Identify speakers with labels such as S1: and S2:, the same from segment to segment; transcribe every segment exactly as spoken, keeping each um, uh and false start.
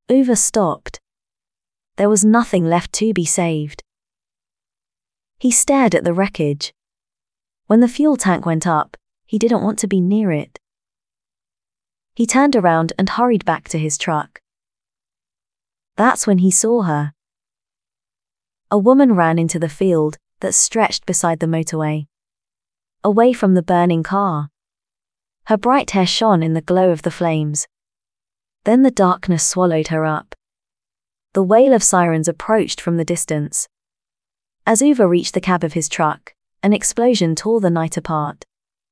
S1: Uwe stopped. There was nothing left to be saved. He stared at the wreckage. When the fuel tank went up, he didn't want to be near it. He turned around and hurried back to his truck. That's when he saw her. A woman ran into the field that stretched beside the motorway, away from the burning car. Her bright hair shone in the glow of the flames. Then the darkness swallowed her up. The wail of sirens approached from the distance. As Uwe reached the cab of his truck, an explosion tore the night apart.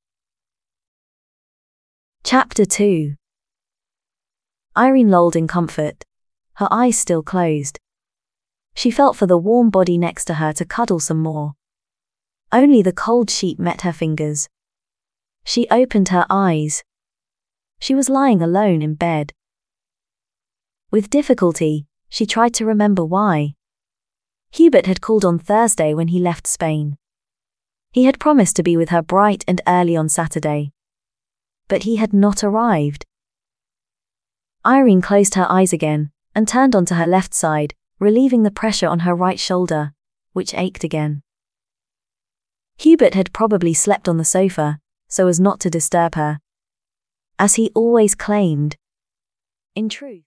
S1: Chapter two. Irene lolled in comfort, her eyes still closed. She felt for the warm body next to her to cuddle some more. Only the cold sheet met her fingers. She opened her eyes. She was lying alone in bed. With difficulty, she tried to remember why. Hubert had called on Thursday when he left Spain. He had promised to be with her bright and early on Saturday. But he had not arrived. Irene closed her eyes again and turned onto her left side, relieving the pressure on her right shoulder, which ached again. Hubert had probably slept on the sofa, so as not to disturb her, as he always claimed. In truth,